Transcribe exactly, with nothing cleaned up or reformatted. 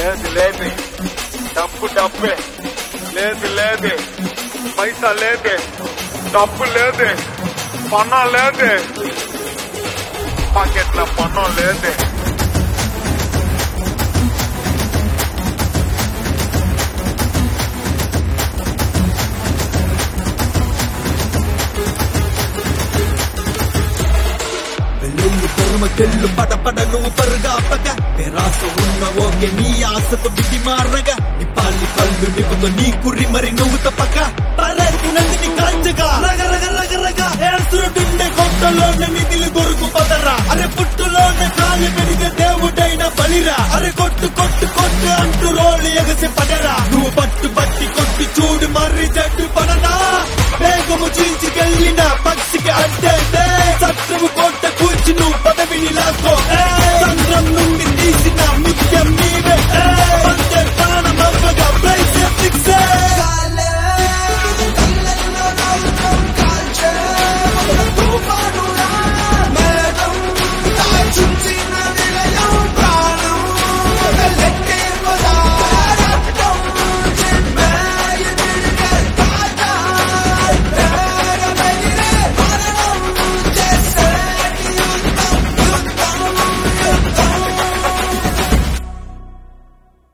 లేదు లేదే, డబ్బు డబ్బే, లేదు లేదే, పైసా లేదే, డబ్బు లేదే, పన్నం లేదే, పాకెట్ల పన్నం లేదే. కెళ్ళు పడ పడ నువ్వు పరుగా పగ పేరాస ఉన్న ఓకే నీ ఆశతో బిడ్డి మారగా నీ పాలి పళ్ళు నిపుతో నీ కుర్రి మరి నువ్వు తప్పక పరకు నందిని కాల్చగా రగ రగ రగ రగ ఏడుస్తుండే కొట్టలోనే నిధులు దొరుకు పదరా అరే పుట్టులోనే కాలి పెరిగే దేవుడైన బలిరా అరే కొట్టు కొట్టు కొట్టు అంటూ రోళ్ళు ఎగసి పడరా నువ్వు పట్టు పట్టి